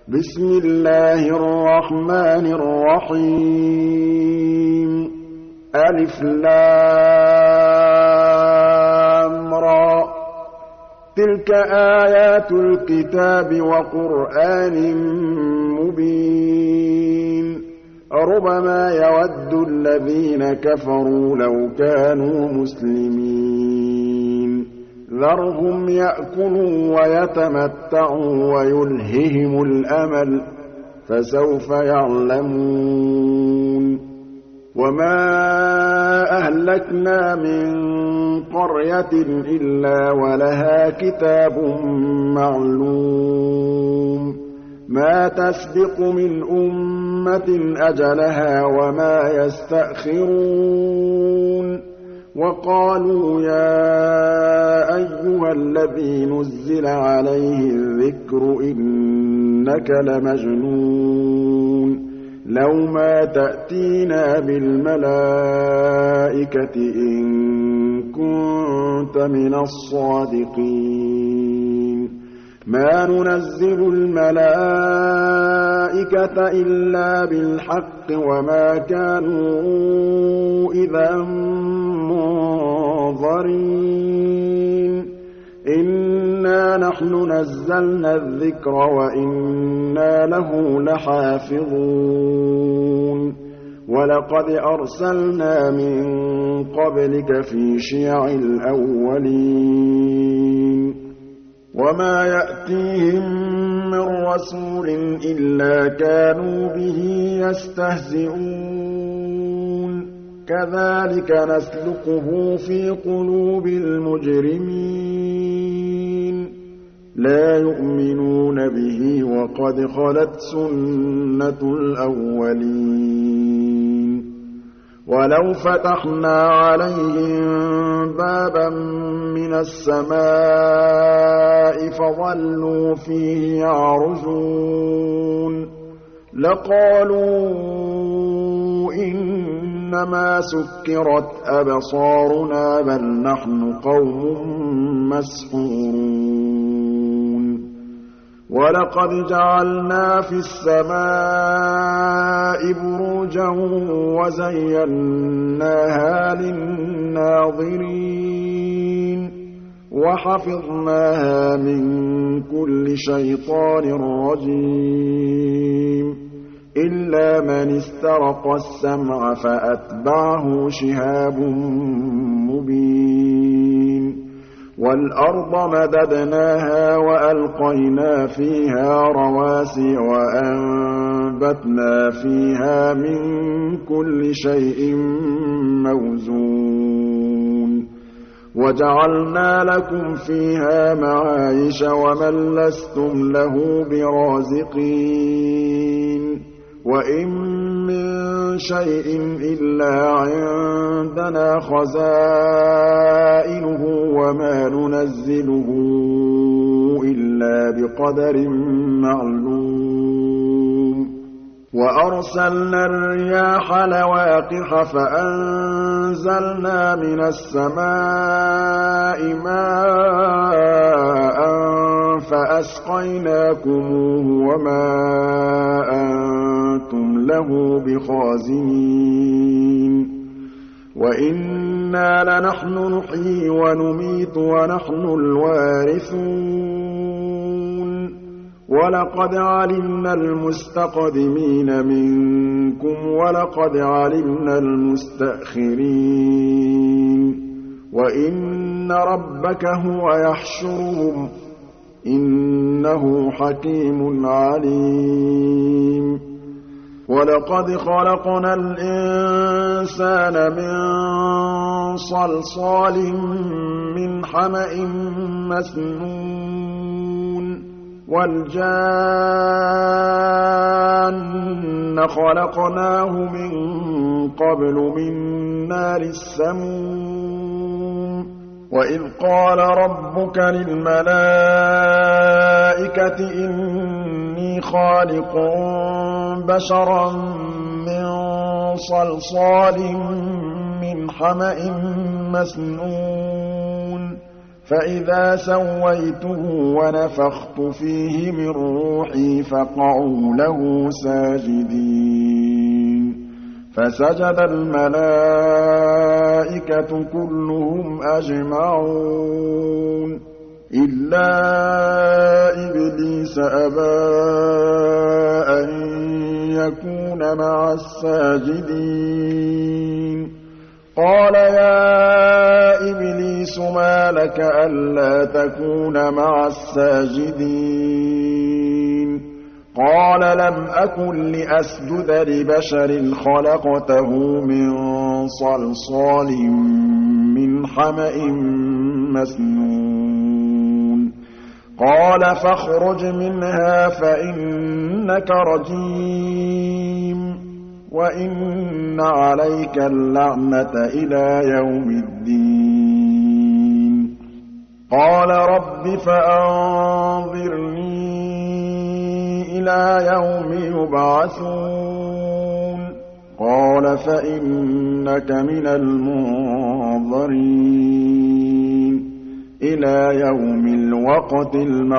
بسم الله الرحمن الرحيم ألف لام را تلك آيات الكتاب وقرآن مبين ربما يود الذين كفروا لو كانوا مسلمين ذرهم يأكلوا ويتمتعوا ويلههم الأمل فسوف يعلمون وما أهلكنا من قرية إلا ولها كتاب معلوم ما تسبق من أمة أجلها وما يستأخرون وقالوا يا أيها الذي نزل عليه الذكر إنك لمجنون لو ما تأتينا بالملائكة إن كنت من الصادقين ما ننزل الملائكة إلا بالحق وما كانوا إذا منظرين إنا نحن نزلنا الذكر وإنا له لحافظون ولقد أرسلنا من قبلك في شيع الأولين وما يأتيهم من رسول إلا كانوا به يستهزئون كذلك نسلكه في قلوب المجرمين لا يؤمنون به وقد خلت سنة الأولين ولو فتحنا عليهم بابا من السماء فظلوا فيه يعرجون لقالوا إنما سكرت أبصارنا بل نحن قوم مسحورون ولقد جعلنا في السماء بروجا وزيناها للناظرين وحفظناها من كل شيطان رجيم إلا من استرق السمع فأتبعه شهاب مبين والأرض مددناها وألقينا فيها رواسي وأنبتنا فيها من كل شيء موزون وجعلنا لكم فيها معايش ومن لستم له برازقين وإن من شيء إلا عندنا خزائنه وما ننزله إلا بقدر معلوم وأرسلنا الرياح لواقح فأنزلنا من السماء ماء فأسقيناكموه وما أنتم له بخازنين وإنا لنحن نحيي ونميت ونحن الوارثون ولقد علمنا المستقدمين منكم ولقد علمنا المستأخرين وإن ربك هو يحشرهم إنه حكيم عليم ولقد خلقنا الإنسان من صلصال من حمأ مسنون والجان خلقناه من قبل من نار السموم وإذ قال ربك للملائكة إني خالق بشرا من صلصال من حمأ مسنون فإذا سويته ونفخت فيه من روحي فقعوا له ساجدين فسجد الملائكة كلهم أجمعون إلا إبليس أبى أن يكون مع الساجدين قال يا إبليس ما لك ألا تكون مع الساجدين قال لم أكن لأسجد لبشر خلقته من صلصال من حمأ مسنون قال فاخرج منها فإنك رجيم وإن عليك اللعنة إلى يوم الدين قال رب فأنظرني إلى يوم يبعثون قال فإنك من المنظرين إلى يوم الوقت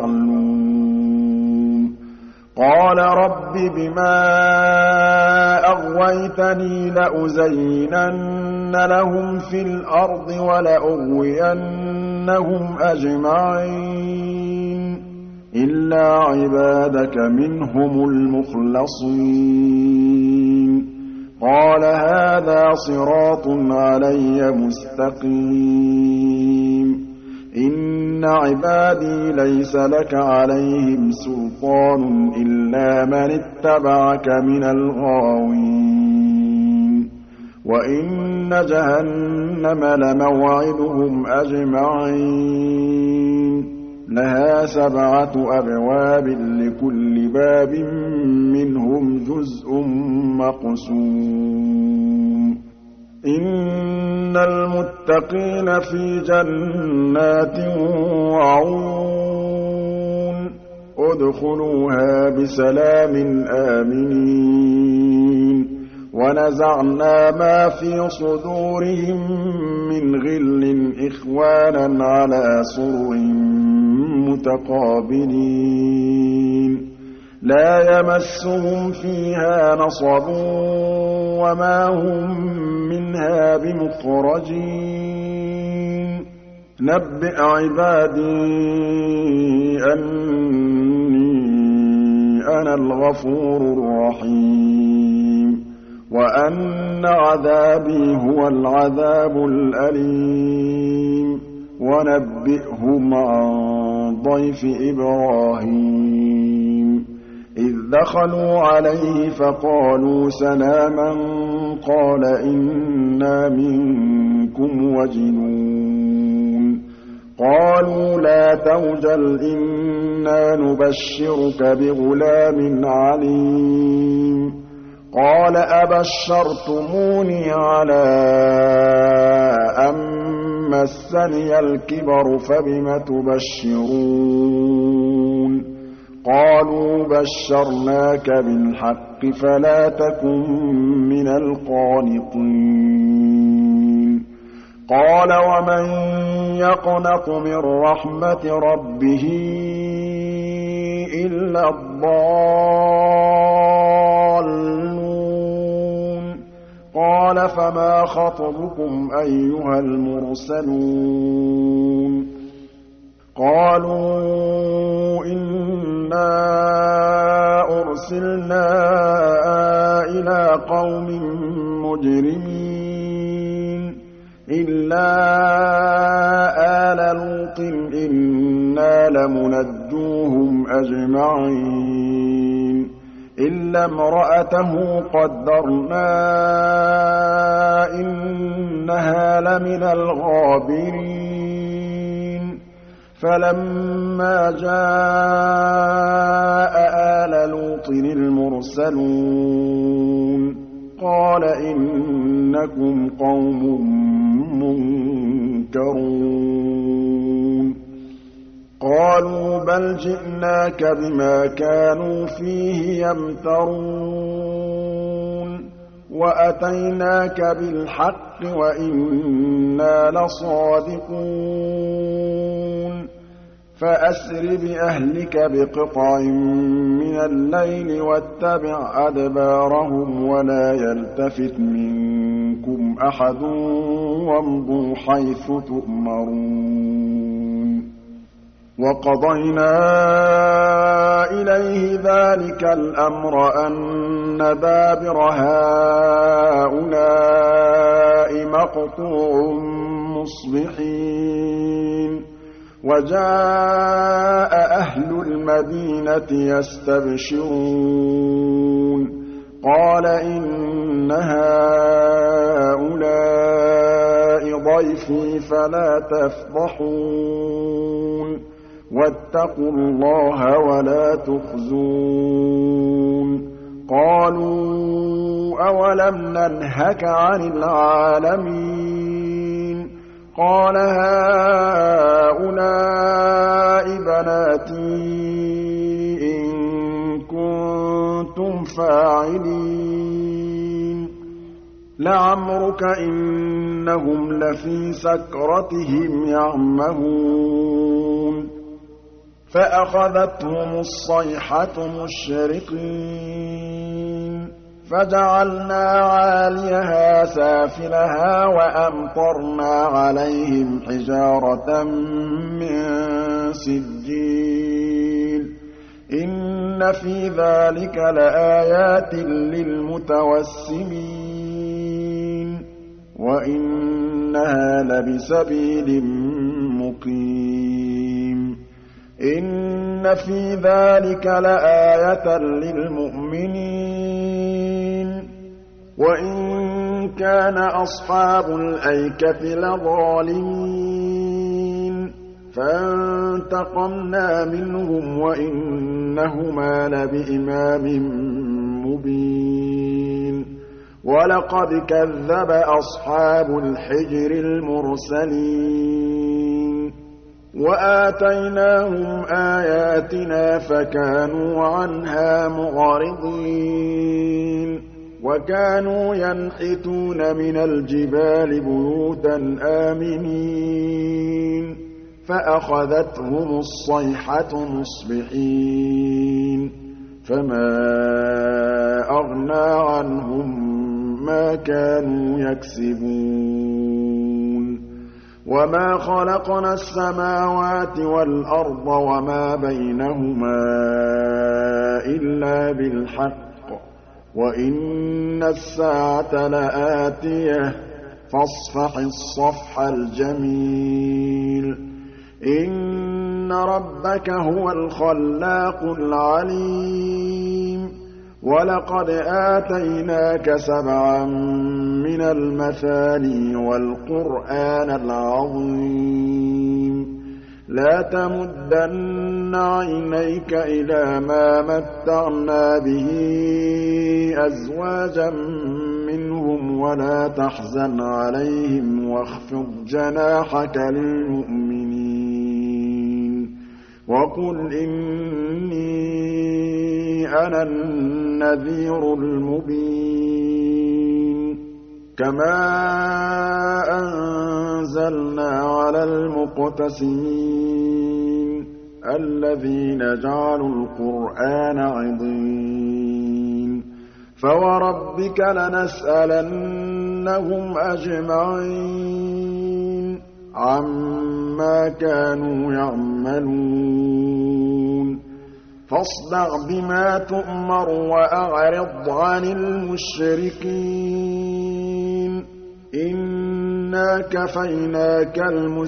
المعلوم قال رب بما أغويتني لأزينن لهم في الأرض ولأغوينهم أجمعين إلا عبادك منهم المخلصين قال هذا صراط علي مستقيم إن عبادي ليس لك عليهم سلطان إلا من اتبعك من الغاوين وإن جهنم لموعدهم أجمعين لها 7 أبواب لكل باب منهم جزء مقسوم إن المتقين في جنات وعيون ادخلوها بسلام آمنين ونزعنا ما في صدورهم من غل إخوانا على سرر متقابلين لا يمسهم فيها نصب وما هم منها بمخرجين نبئ عبادي أني أنا الغفور الرحيم وأن عذابي هو العذاب الأليم ونبئهم عن ضيف إبراهيم إذ دخلوا عليه فقالوا سلاما قال إنا منكم وجلون قالوا لا توجل إنا نبشرك بغلام عليم قال أبشرتموني على أن مسني الكبر فبم تبشرون قالوا بشرناك بالحق فلا تكن من القانطين قال ومن يقنط من رحمة ربه إلا الضالون قال فما خطبكم أيها المرسلون قالوا إنا أرسلنا إلى قوم مجرمين إلا آل لوط إنا لمنجوهم أجمعين إلا امرأته قدرنا إنها لمن الغابرين فلما جاء آل لوط المرسلون قال إنكم قوم منكرون قالوا بل جئناك بما كانوا فيه يمترون وَأَتَيْنَاكَ بِالْحَقِّ وَإِنَّا لَصَادِقُونَ فَأَسْرِ بِأَهْلِكَ بِقِطْعٍ مِّنَ اللَّيْلِ وَاتَّبِعْ أَدْبَارَهُمْ وَلَا يَلْتَفِتْ مِنكُمْ أَحَدٌ وَامْضُوا حَيْثُ تُؤْمَرُونَ وَقَضَيْنَا إِلَيْهِ ذَلِكَ الْأَمْرَ أَنَّ دَابِرَ هَٰؤُلَاءِ مَقْطُوعٌ مُّصْبِحِينَ وَجَاءَ أَهْلُ الْمَدِينَةِ يَسْتَبْشِرُونَ قَالَ إِنَّ هَٰؤُلَاءِ ضَيْفِي فَلَا تَفْضَحُونِ وَاتَّقُوا اللَّهَ وَلَا تُخْزُونِ قَالُوا أَوَلَمْ نَنْهَكَ عَنِ الْعَالَمِينَ قَالَ هَٰؤُلَاءِ بَنَاتِي إِن كُنتُمْ فَاعِلِينَ لَعَمْرُكَ إِنَّهُمْ لَفِي سَكْرَتِهِمْ يَعْمَهُونَ فَأَخَذَتْهُمُ الصَّيْحَةُ مُشْرِقِينَ فَجَعَلْنَا عَالِيَهَا سَافِلَهَا وَأَمْطَرْنَا عَلَيْهِمْ حِجَارَةً مِّن سِجِّيلٍ إِنَّ فِي ذَٰلِكَ لَآيَاتٍ لِّلْمُتَوَسِّمِينَ وَإِنَّهَا لَبِسَبِيلٍ مُّقِيمٍ إِنَّ فِي ذَٰلِكَ لَآيَةً لِّلْمُؤْمِنِينَ وَإِن كَانَ أَصْحَابُ الْأَيْكَةِ لَظَالِمِينَ فَانتَقَمْنَا مِنْهُمْ وَإِنَّهُمَا لَبِإِمَامٍ مُّبِينٍ وَلَقَدْ كَذَّبَ أَصْحَابُ الْحِجْرِ الْمُرْسَلِينَ وَآتَيْنَاهُمْ آيَاتِنَا فَكَانُوا عَنْهَا مُعْرِضِينَ وَكَانُوا يَنْحِتُونَ مِنَ الْجِبَالِ بُيُوتًا آمِنِينَ فَأَخَذَتْهُمُ الصَّيْحَةُ مُصْبِحِينَ فَمَا أَغْنَىٰ عَنْهُم مَّا كَانُوا يَكْسِبُونَ وَمَا خَلَقْنَا السَّمَاوَاتِ وَالْأَرْضَ وَمَا بَيْنَهُمَا إِلَّا بِالْحَقِّ وَإِنَّ السَّاعَةَ لَآتِيَةٌ فَاصْفَحِ الصَّفْحَ الْجَمِيلَ إِنَّ رَبَّكَ هُوَ الْخَلَّاقُ الْعَلِيمُ وَلَقَدْ آتَيْنَاكَ سَبْعًا مِّنَ الْمَثَانِي وَالْقُرْآنَ الْعَظِيمَ لَا تَمُدَّنَّ عَيْنَيْكَ إِلَىٰ مَا مَتَّعْنَا بِهِ أَزْوَاجًا مِّنْهُمْ وَلَا تَحْزَنْ عَلَيْهِمْ وَاخْفِضْ جَنَاحَكَ لِلْمُؤْمِنِينَ وَقُلْ إِنِّي أَنَا النَّذِيرُ الْمُبِينُ كَمَا أَنزَلْنَا عَلَى الْمُقْتَسِمِينَ الَّذِينَ جَعَلُوا الْقُرْآنَ عِضِينَ فَوَرَبِّكَ لَنَسْأَلَنَّهُمْ أَجْمَعِينَ عَمَّا كَانُوا يَعْمَلُونَ فاصدع بما تؤمر وأعرض عن المشركين إنا كفيناك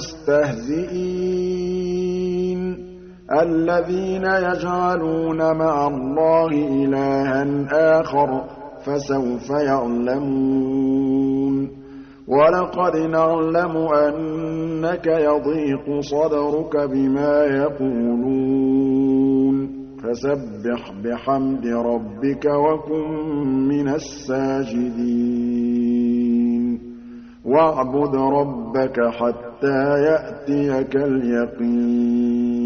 المستهزئين الذين يجعلون مع الله إلها آخر فسوف يعلمون ولقد نعلم أنك يضيق صدرك بما يقولون فسبح بحمد ربك وكن من الساجدين واعبد ربك حتى يأتيك اليقين